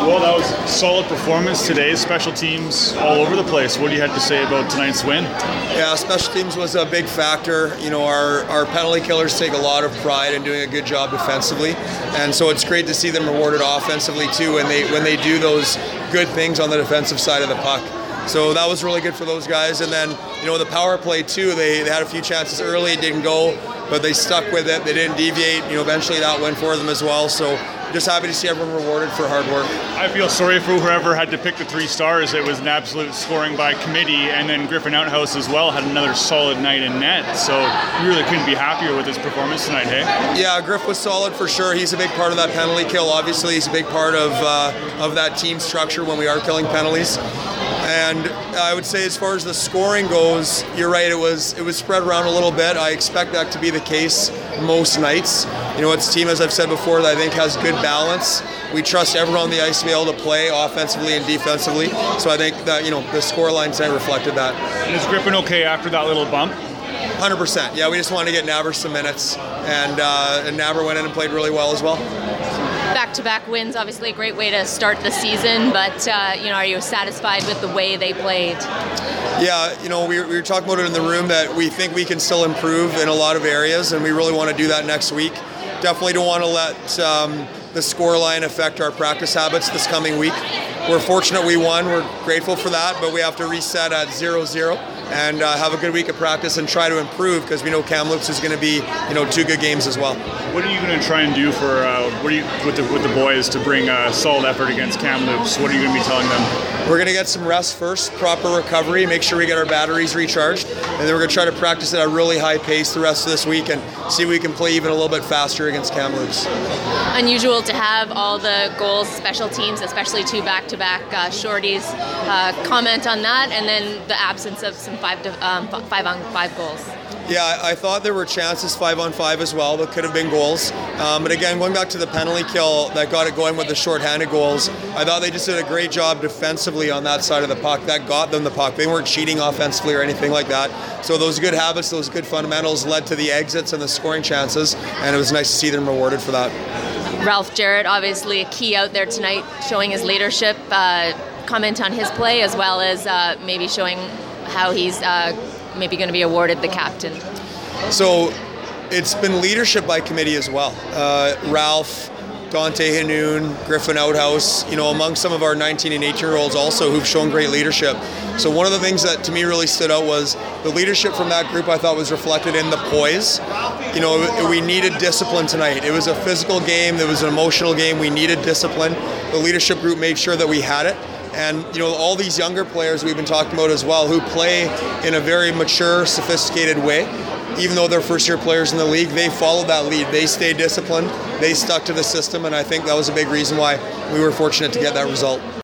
Well, that was a solid performance today. Special teams all over the place. What do you have to say about tonight's win? Yeah, special teams was a big factor. You know, our penalty killers take a lot of pride in doing a good job defensively, and so it's great to see them rewarded offensively too when they do those good things on the defensive side of the puck. So that was really good for those guys. And then, you know, the power play too, they had a few chances early, it didn't go, but they stuck with it. They didn't deviate. You know, eventually that went for them as well. So just happy to see everyone rewarded for hard work. I feel sorry for whoever had to pick the 3 stars. It was an absolute scoring by committee, and then Griffin Outhouse as well had another solid night in net. So we really couldn't be happier with his performance tonight, hey? Yeah, Griff was solid for sure. He's a big part of that penalty kill. Obviously, he's a big part of that team structure when we are killing penalties. And I would say as far as the scoring goes, you're right, it was spread around a little bit. I expect that to be the case most nights. You know, it's a team, as I've said before, that I think has good balance. We trust everyone on the ice to be able to play offensively and defensively. So I think that, you know, the scoreline tonight reflected that. And is Griffin okay after that little bump? 100%. Yeah, we just wanted to get Naber some minutes. And Naber went in and played really well as well. Back-to-back wins, obviously a great way to start the season, but you know, are you satisfied with the way they played? Yeah, you know, we were talking about it in the room that we think we can still improve in a lot of areas, and we really want to do that next week. Definitely don't want to let the scoreline affect our practice habits this coming week. We're fortunate we won. We're grateful for that, but we have to reset at 0-0 and have a good week of practice and try to improve, because we know Kamloops is going to be, you know, 2 good games as well. What are you going to try and do for with the boys to bring a solid effort against Kamloops? What are you going to be telling them? We're going to get some rest first, proper recovery, make sure we get our batteries recharged, and then we're going to try to practice at a really high pace the rest of this week and see if we can play even a little bit faster against Kamloops. Unusual to have all the goals, special teams, especially 2 back-to-back shorties. Comment on that, and then the absence of some 5-on-5 goals. Yeah, I thought there were chances 5-on-5 as well that could have been goals. But again, going back to the penalty kill that got it going with the shorthanded goals, I thought they just did a great job defensively on that side of the puck. That got them the puck. They weren't cheating offensively or anything like that. So those good habits, those good fundamentals led to the exits and the scoring chances, and it was nice to see them rewarded for that. Ralph Jarrett, obviously a key out there tonight, showing his leadership. Comment on his play, as well as maybe showing how he's maybe going to be awarded the captain. So it's been leadership by committee as well. Ralph, Dante Hanoun, Griffin Outhouse, you know, among some of our 19 and 18-year-olds also who've shown great leadership. So one of the things that to me really stood out was the leadership from that group. I thought was reflected in the poise. You know, we needed discipline tonight. It was a physical game. It was an emotional game. We needed discipline. The leadership group made sure that we had it. And, you know, all these younger players we've been talking about as well, who play in a very mature, sophisticated way, even though they're first-year players in the league, they followed that lead. They stayed disciplined. They stuck to the system, and I think that was a big reason why we were fortunate to get that result.